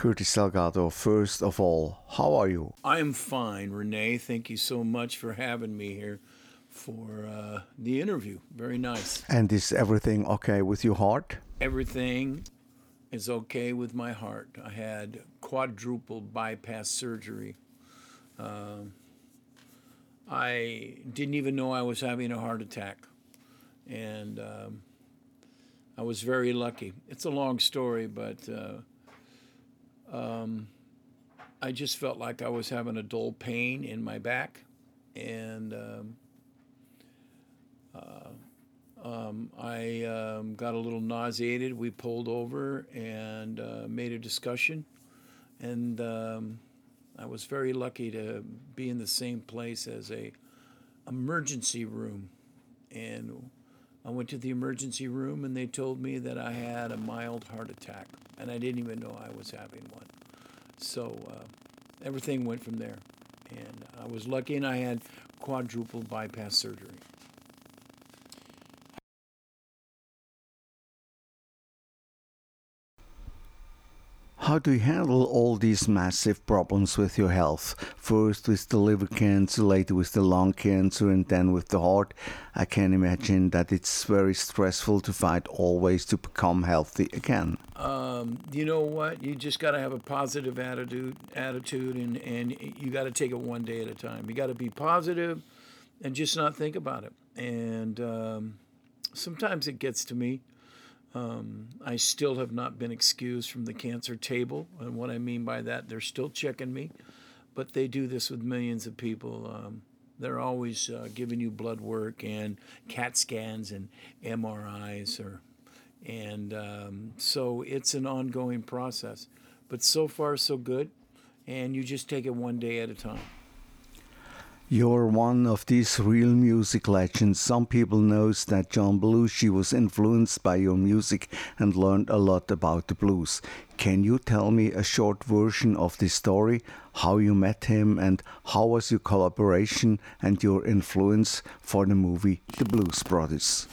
Curtis Salgado, first of all, how are you? I'm fine, Renee. Thank you so much for having me here for the interview. Very nice. And is everything okay with your heart? Everything is okay with my heart. I had quadruple bypass surgery. I didn't even know I was having a heart attack, and I was very lucky. It's a long story, but I just felt like I was having a dull pain in my back, and I got a little nauseated. We pulled over and made a discussion, and I was very lucky to be in the same place as a emergency room. And I went to the emergency room, and they told me that I had a mild heart attack, and I didn't even know I was having one. So everything went from there, and I was lucky, and I had quadruple bypass surgery. How do you handle all these massive problems with your health? First with the liver cancer, later with the lung cancer, and then with the heart. I can imagine that it's very stressful to fight always to become healthy again. You know what? You just got to have a positive attitude, and you got to take it one day at a time. You got to be positive and just not think about it. And sometimes it gets to me. I still have not been excused from the cancer table. And what I mean by that, they're still checking me, but they do this with millions of people. They're always giving you blood work and CAT scans and MRIs, and so it's an ongoing process. But so far, so good, and you just take it one day at a time. You're one of these real music legends. Some people knows that John Belushi was influenced by your music and learned a lot about the blues. Can you tell me a short version of this story? How you met him and how was your collaboration and your influence for the movie The Blues Brothers?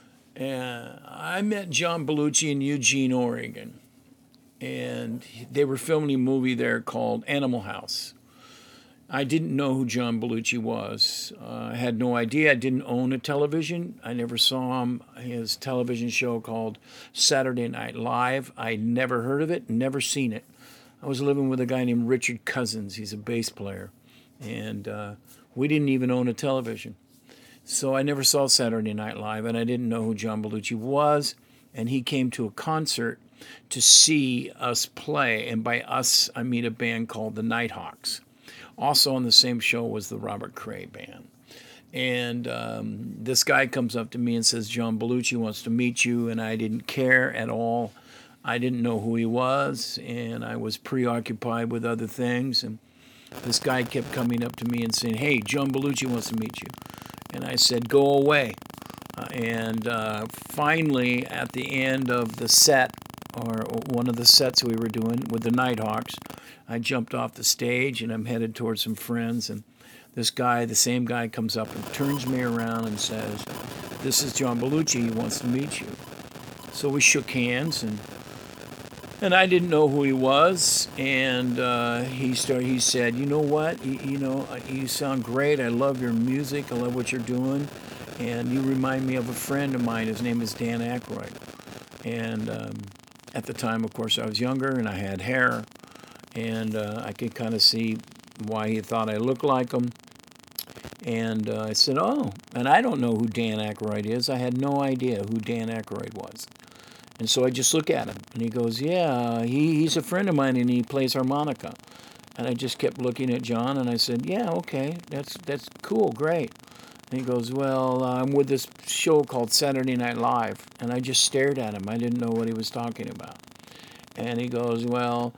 I met John Belushi in Eugene, Oregon, and they were filming a movie there called Animal House. I didn't know who John Belushi was. I had no idea. I didn't own a television. I never saw him. His television show called Saturday Night Live. I never heard of it, never seen it. I was living with a guy named Richard Cousins. He's a bass player. And we didn't even own a television. So I never saw Saturday Night Live, and I didn't know who John Belushi was. And he came to a concert to see us play. And by us, I mean a band called the Nighthawks. Also on the same show was the Robert Cray Band. And this guy comes up to me and says, John Belushi wants to meet you. And I didn't care at all. I didn't know who he was, and I was preoccupied with other things. And this guy kept coming up to me and saying, hey, John Belushi wants to meet you. And I said, go away. And finally, at the end of the set, or one of the sets we were doing with the Nighthawks, I jumped off the stage and I'm headed towards some friends. And this guy, the same guy, comes up and turns me around and says, this is John Belushi. He wants to meet you. So we shook hands, and I didn't know who he was. And he said, you know what? You sound great. I love your music. I love what you're doing. And you remind me of a friend of mine. His name is Dan Aykroyd. And at the time, of course, I was younger and I had hair. And I could kind of see why he thought I looked like him. And I said, oh, and I don't know who Dan Aykroyd is. I had no idea who Dan Aykroyd was. And so I just look at him, and he goes, yeah, he's a friend of mine, and he plays harmonica. And I just kept looking at John, and I said, yeah, okay, that's cool, great. And he goes, well, I'm with this show called Saturday Night Live. And I just stared at him. I didn't know what he was talking about. And he goes, well,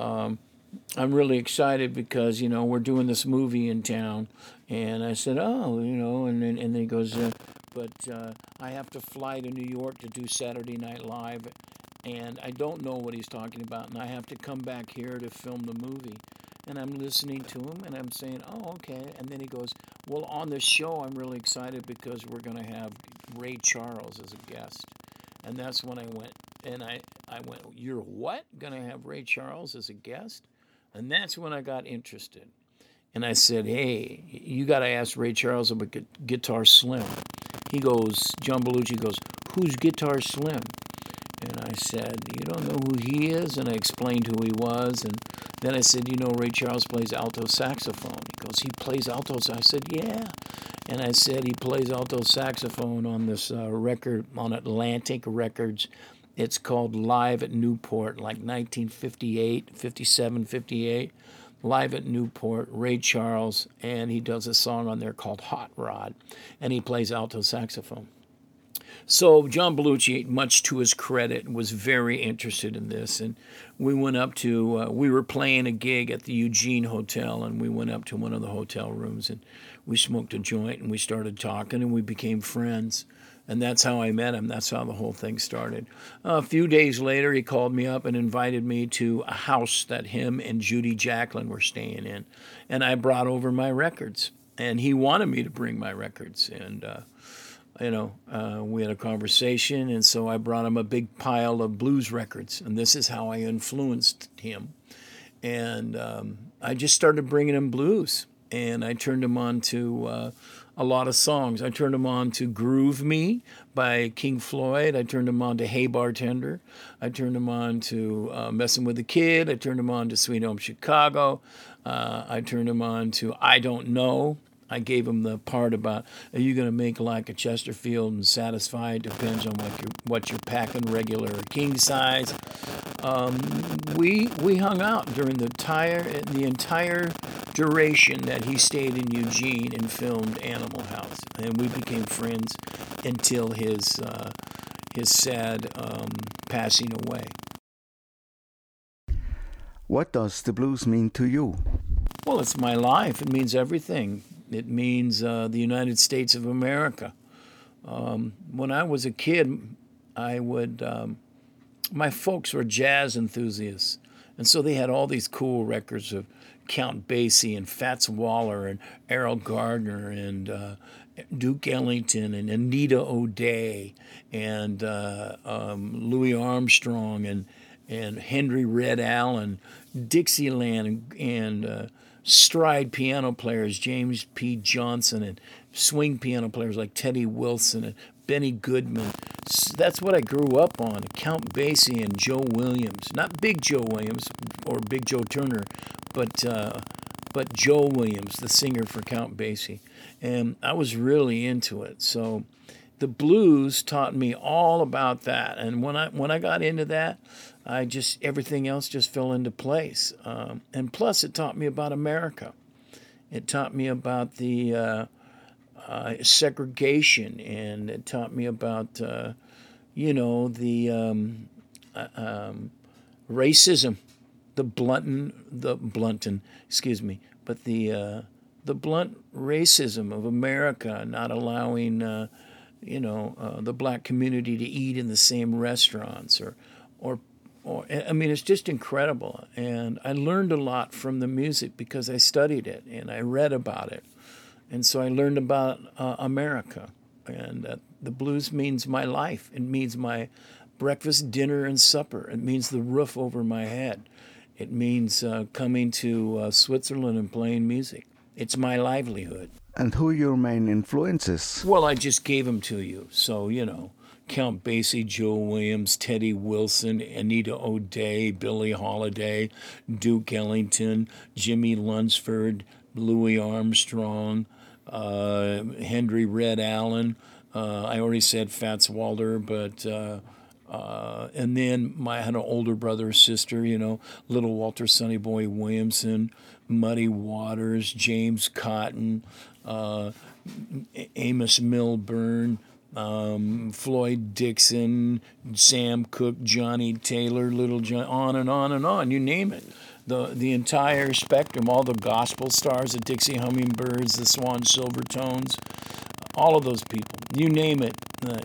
I'm really excited because, we're doing this movie in town. And I said, oh, and then he goes, but I have to fly to New York to do Saturday Night Live. And I don't know what he's talking about. And I have to come back here to film the movie. And I'm listening to him and I'm saying, oh, okay. And then he goes, well, on this show, I'm really excited because we're going to have Ray Charles as a guest. And that's when I went, And I went, "You're what? Going to have Ray Charles as a guest?" And that's when I got interested. And I said, "Hey, you got to ask Ray Charles about Guitar Slim." John Belushi goes, "Who's Guitar Slim?" And I said, "You don't know who he is?" And I explained who he was. And then I said, "You know, Ray Charles plays alto saxophone." He goes, "He plays alto?" I said, "Yeah." And I said, "He plays alto saxophone on this record, on Atlantic Records. It's called Live at Newport, like 1958, 57, 58. Live at Newport, Ray Charles, and he does a song on there called Hot Rod, and he plays alto saxophone." So John Belushi, much to his credit, was very interested in this, and we went up to. We were playing a gig at the Eugene Hotel, and we went up to one of the hotel rooms, and we smoked a joint, and we started talking, and we became friends. And that's how I met him. That's how the whole thing started. A few days later, he called me up and invited me to a house that him and Judy Jacklin were staying in, and I brought over my records, and he wanted me to bring my records, and we had a conversation, and so I brought him a big pile of blues records, and this is how I influenced him. And I just started bringing him blues, and I turned him on to a lot of songs. I turned him on to Groove Me by King Floyd. I turned him on to Hey Bartender. I turned him on to Messing with the Kid. I turned him on to Sweet Home Chicago. I turned him on to I Don't Know. I gave him the part about, are you going to make like a Chesterfield and Satisfied? Depends on what you're packing, regular or king size. We hung out during the entire duration that he stayed in Eugene and filmed Animal House, and we became friends until his sad passing away. What does the blues mean to you? Well, it's my life. It means everything. It means the United States of America. When I was a kid, my folks were jazz enthusiasts, and so they had all these cool records of Count Basie and Fats Waller and Errol Gardner and Duke Ellington and Anita O'Day and Louis Armstrong and Henry Red Allen, Dixieland and stride piano players, James P. Johnson, and swing piano players like Teddy Wilson and Benny Goodman. That's what I grew up on, Count Basie and Joe Williams. Not Big Joe Williams or Big Joe Turner, but Joe Williams, the singer for Count Basie. And I was really into it. So the blues taught me all about that. And when I got into that, everything else just fell into place. And plus, it taught me about America. It taught me about the segregation, and it taught me about the racism, the blunt racism of America, not allowing the black community to eat in the same restaurants or I mean, it's just incredible. And I learned a lot from the music because I studied it and I read about it. And so I learned about America. And the blues means my life. It means my breakfast, dinner, and supper. It means the roof over my head. It means coming to Switzerland and playing music. It's my livelihood. And who are your main influences? Well, I just gave them to you. So, Count Basie, Joe Williams, Teddy Wilson, Anita O'Day, Billie Holiday, Duke Ellington, Jimmy Lunsford, Louis Armstrong, Henry Red Allen. I already said Fats Waller, but and then I had an older brother or sister, Little Walter Sonny Boy Williamson, Muddy Waters, James Cotton, Amos Milburn, Floyd Dixon, Sam Cooke, Johnny Taylor, Little John, on and on and on. You name it. The entire spectrum, all the gospel stars, the Dixie Hummingbirds, the Swan Silvertones, all of those people. You name it.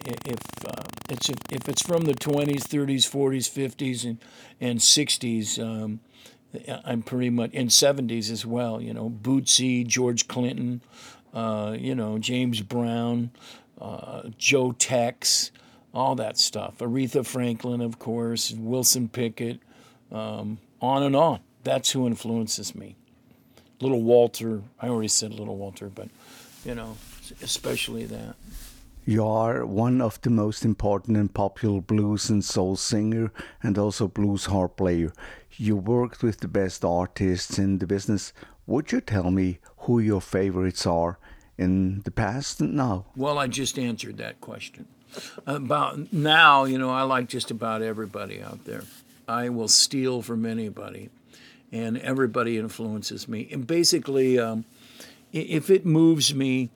If it's from the 20s, 30s, 40s, 50s, and 60s, I'm pretty much in 70s as well. Bootsy, George Clinton, James Brown, Joe Tex, all that stuff. Aretha Franklin, of course, Wilson Pickett, on and on. That's who influences me. Little Walter, I already said Little Walter, but, especially that. You are one of the most important and popular blues and soul singer and also blues harp player. You worked with the best artists in the business. Would you tell me who your favorites are in the past and now? Well, I just answered that question. About now, I like just about everybody out there. I will steal from anybody, and everybody influences me. And basically, if it moves me,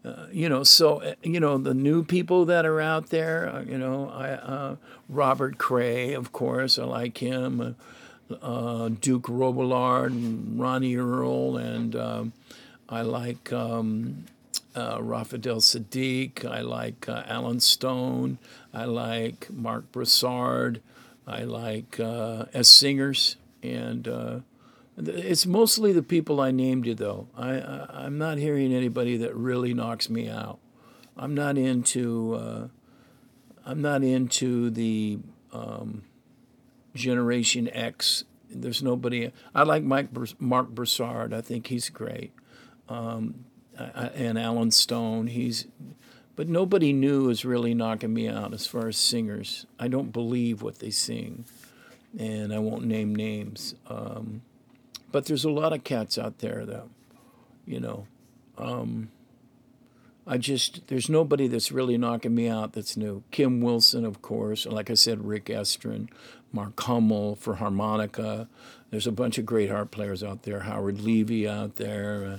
the new people that are out there, Robert Cray, of course, I like him, Duke Robillard, and Ronnie Earl, and I like Raphael Sadiq, I like Alan Stone, I like Mark Broussard, I like as singers, and it's mostly the people I named you, though. I'm not hearing anybody that really knocks me out. I'm not into the Generation X. There's nobody. I like Mark Broussard. I think he's great, and Alan Stone. But nobody new is really knocking me out as far as singers. I don't believe what they sing, and I won't name names. But there's a lot of cats out there, though. There's nobody that's really knocking me out that's new. Kim Wilson, of course. Like I said, Rick Estrin, Mark Hummel for harmonica. There's a bunch of great harp players out there. Howard Levy out there.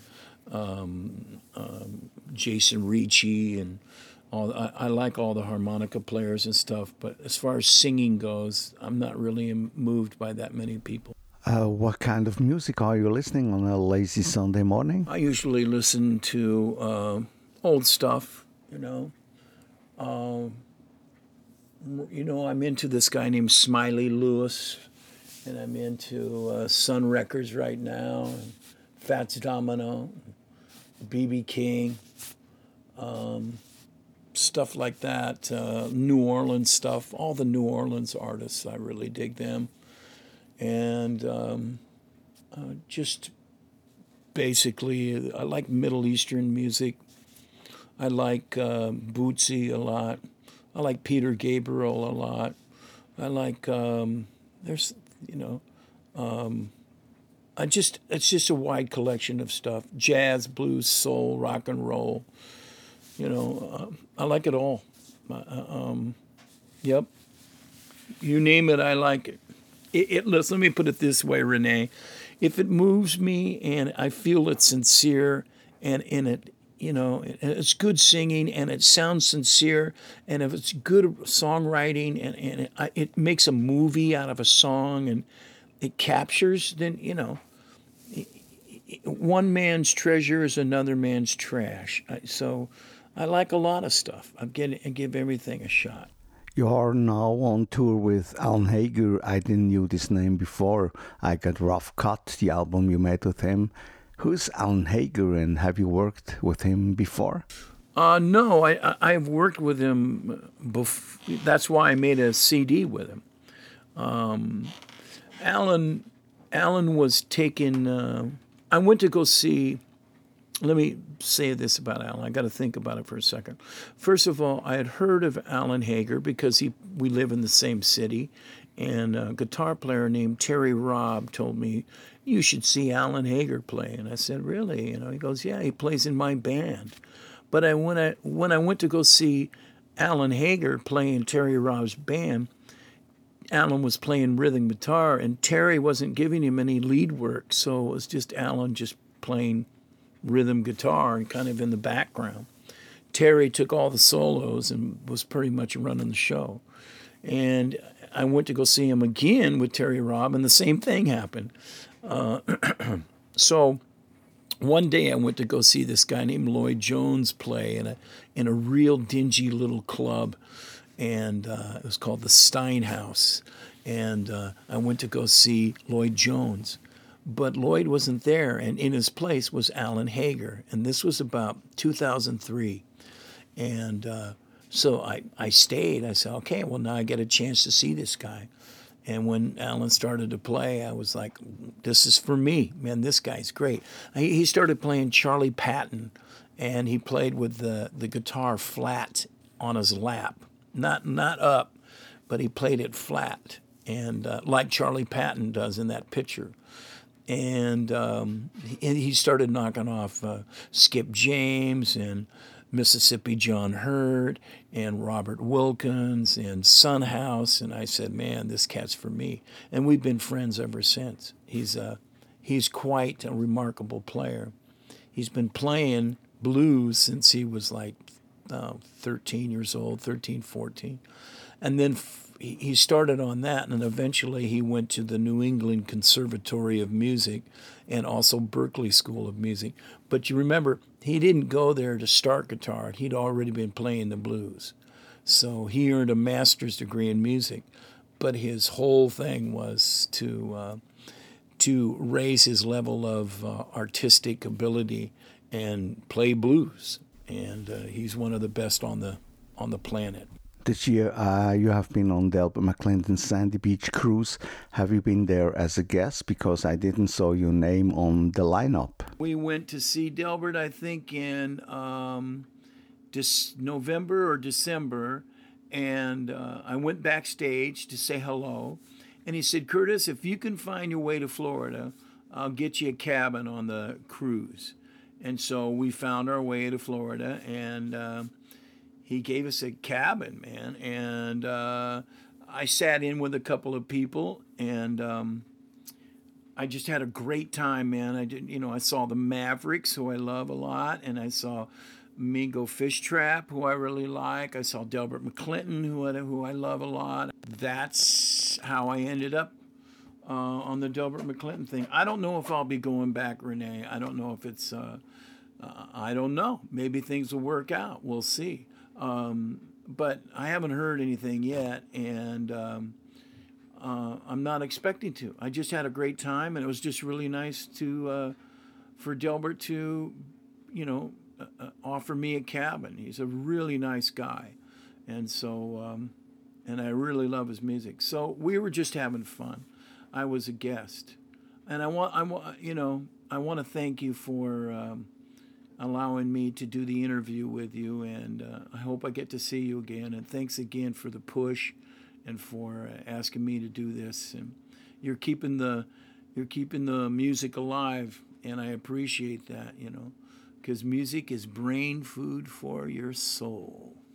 Jason Ricci and all. I like all the harmonica players and stuff. But as far as singing goes, I'm not really moved by that many people. What kind of music are you listening on a lazy Sunday morning? I usually listen to old stuff, I'm into this guy named Smiley Lewis, and I'm into Sun Records right now, and Fats Domino, B.B. King, stuff like that, New Orleans stuff, all the New Orleans artists, I really dig them. And just basically, I like Middle Eastern music. I like Bootsy a lot. I like Peter Gabriel a lot. I like it's just a wide collection of stuff: jazz, blues, soul, rock and roll. I like it all. Yep, you name it, I like it. Let me put it this way, Renee. If it moves me and I feel it's sincere and in it, it's good singing and it sounds sincere, and if it's good songwriting and it makes a movie out of a song and it captures, then, one man's treasure is another man's trash. So I like a lot of stuff. I give everything a shot. You are now on tour with Alan Hager. I didn't know this name before. I got Rough Cut, the album you made with him. Who's Alan Hager, and have you worked with him before? No, I've worked with him before. That's why I made a CD with him. Alan was taken. I went to go see. Let me say this about Alan. I got to think about it for a second. First of all, I had heard of Alan Hager because we live in the same city, and a guitar player named Terry Robb told me, "You should see Alan Hager play." And I said, "Really?" He goes, "Yeah, he plays in my band." But when I went to go see Alan Hager play in Terry Robb's band, Alan was playing rhythm guitar, and Terry wasn't giving him any lead work, so it was just Alan just playing rhythm guitar and kind of in the background. Terry took all the solos and was pretty much running the show. And I went to go see him again with Terry Robb, and the same thing happened. So one day I went to go see this guy named Lloyd Jones play in a real dingy little club, and it was called the Steinhaus. And I went to go see Lloyd Jones. But Lloyd wasn't there, and in his place was Alan Hager. And this was about 2003. And So I stayed. I said, okay, well, now I get a chance to see this guy. And when Alan started to play, I was like, this is for me. Man, this guy's great. He started playing Charlie Patton, and he played with the guitar flat on his lap, not up, but he played it flat, and like Charlie Patton does in that picture. And he started knocking off Skip James and Mississippi John Hurt and Robert Wilkins and Son House, and I said, "Man, this cat's for me." And we've been friends ever since. He's quite a remarkable player. He's been playing blues since he was like 13 years old, 13, 14. And then he started on that, and eventually he went to the New England Conservatory of Music and also Berklee School of Music. But you remember, he didn't go there to start guitar. He'd already been playing the blues. So he earned a master's degree in music, but his whole thing was to raise his level of artistic ability and play blues. And he's one of the best on the planet. This year, you have been on Delbert McClinton's Sandy Beach cruise. Have you been there as a guest? Because I didn't saw your name on the lineup. We went to see Delbert, I think, in November or December, and I went backstage to say hello. And he said, "Curtis, if you can find your way to Florida, I'll get you a cabin on the cruise." And so we found our way to Florida, and he gave us a cabin, man. And I sat in with a couple of people, and I just had a great time, man. I saw the Mavericks, who I love a lot, and I saw Mingo Fish Trap, who I really like. I saw Delbert McClinton, who I love a lot. That's how I ended up on the Delbert McClinton thing. I don't know if I'll be going back, Renee. I don't know if it's. I don't know. Maybe things will work out. We'll see. But I haven't heard anything yet, and I'm not expecting to. I just had a great time, and it was just really nice for Delbert to, offer me a cabin. He's a really nice guy, and so and I really love his music. So we were just having fun. I was a guest, and I want to thank you for allowing me to do the interview with you, and I hope I get to see you again. And thanks again for the push, and for asking me to do this. And you're keeping the music alive, and I appreciate that. Because music is brain food for your soul.